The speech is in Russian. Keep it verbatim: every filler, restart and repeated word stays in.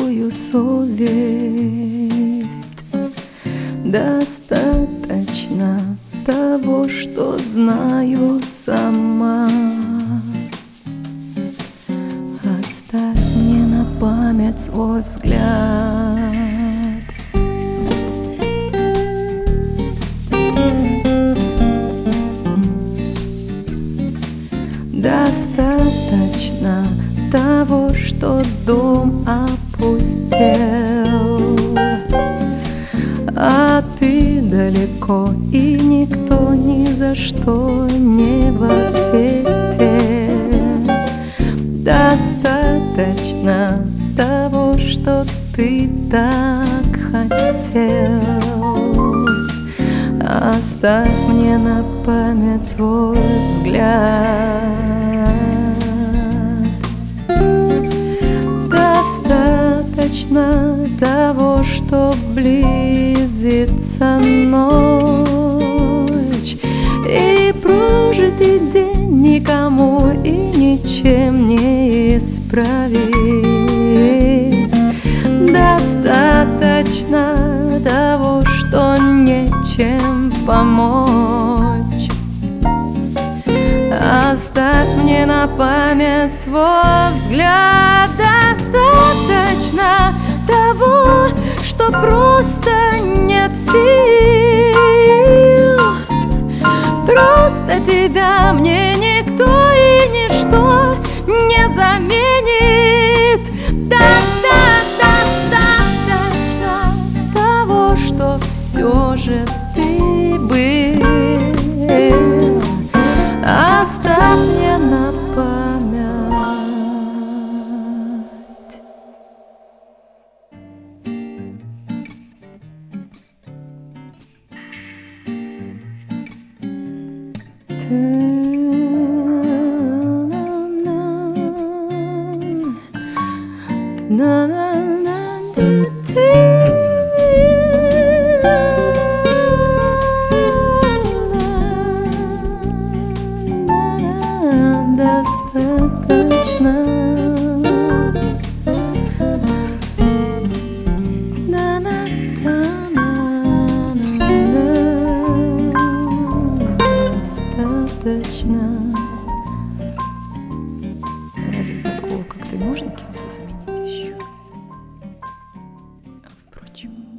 чувствую совесть. Достаточно того, что знаю сама. Оставь мне на память свой взгляд. Достаточно того, что дом опустел, а ты далеко, и никто ни за что не в ответе. Достаточно того, что ты так хотел. Оставь мне на память свой взгляд. Достаточно того, что близится ночь, и прожитый день никому и ничем не исправить. Достаточно того, что нечем помочь. Оставь мне на память свой взгляд. Достаточно того, что просто нет сил. Просто тебя мне никто и ничто не заменит. Достаточно того, что все же ты был. Оставь мне на память. Достаточно. Достаточно. Разве такого, как ты, можно кем-то заменить еще? А впрочем...